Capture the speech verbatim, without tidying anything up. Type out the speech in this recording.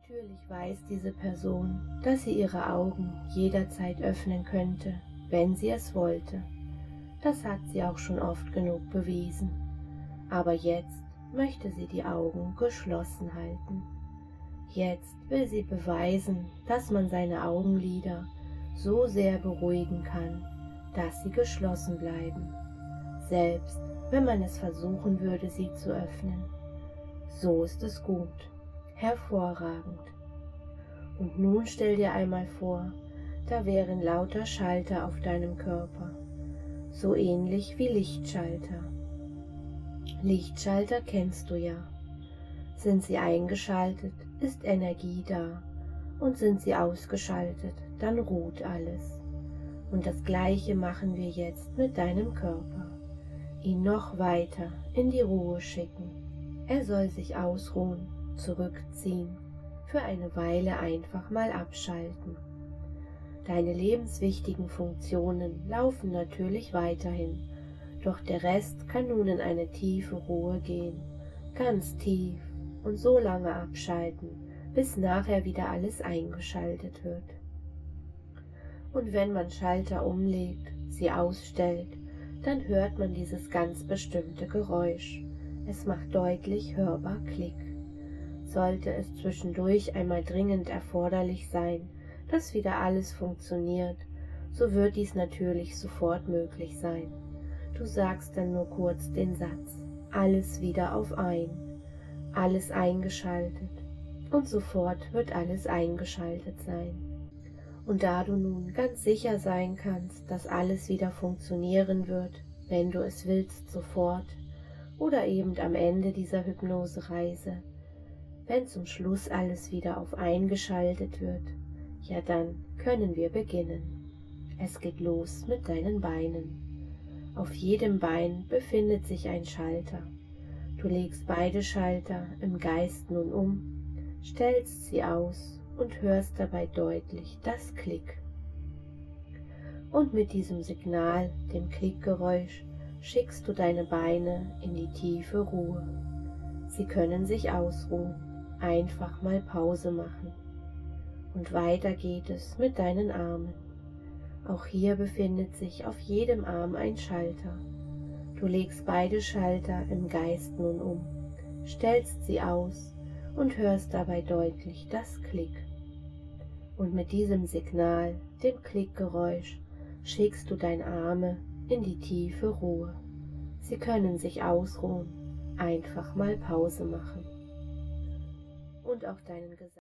Natürlich weiß diese Person, dass sie ihre Augen jederzeit öffnen könnte, wenn sie es wollte. Das hat sie auch schon oft genug bewiesen. Aber jetzt möchte sie die Augen geschlossen halten. Jetzt will sie beweisen, dass man seine Augenlider so sehr beruhigen kann, dass sie geschlossen bleiben, selbst wenn man es versuchen würde, sie zu öffnen. So ist es gut. Hervorragend. Und nun stell dir einmal vor, da wären lauter Schalter auf deinem Körper, so ähnlich wie Lichtschalter. Lichtschalter kennst du ja. Sind sie eingeschaltet, ist Energie da, und sind sie ausgeschaltet, dann ruht alles. Und das Gleiche machen wir jetzt mit deinem Körper. Ihn noch weiter in die Ruhe schicken. Er soll sich ausruhen, zurückziehen, für eine Weile einfach mal abschalten. Deine lebenswichtigen Funktionen laufen natürlich weiterhin, doch der Rest kann nun in eine tiefe Ruhe gehen, ganz tief und so lange abschalten, bis nachher wieder alles eingeschaltet wird. Und wenn man Schalter umlegt, sie ausstellt, dann hört man dieses ganz bestimmte Geräusch. Es macht deutlich hörbar Klick. Sollte es zwischendurch einmal dringend erforderlich sein, dass wieder alles funktioniert, so wird dies natürlich sofort möglich sein. Du sagst dann nur kurz den Satz, alles wieder auf ein, alles eingeschaltet, und sofort wird alles eingeschaltet sein. Und da du nun ganz sicher sein kannst, dass alles wieder funktionieren wird, wenn du es willst, sofort, oder eben am Ende dieser Hypnosereise, wenn zum Schluss alles wieder auf eingeschaltet wird, ja dann können wir beginnen. Es geht los mit deinen Beinen. Auf jedem Bein befindet sich ein Schalter. Du legst beide Schalter im Geist nun um, stellst sie aus und hörst dabei deutlich das Klick. Und mit diesem Signal, dem Klickgeräusch, schickst du deine Beine in die tiefe Ruhe. Sie können sich ausruhen, einfach mal Pause machen. Und weiter geht es mit deinen Armen. Auch hier befindet sich auf jedem Arm ein Schalter. Du legst beide Schalter im Geist nun um, stellst sie aus und hörst dabei deutlich das Klick. Und mit diesem Signal, dem Klickgeräusch, schickst du deine Arme in die tiefe Ruhe. Sie können sich ausruhen, einfach mal Pause machen. Und auch deinen Gesandt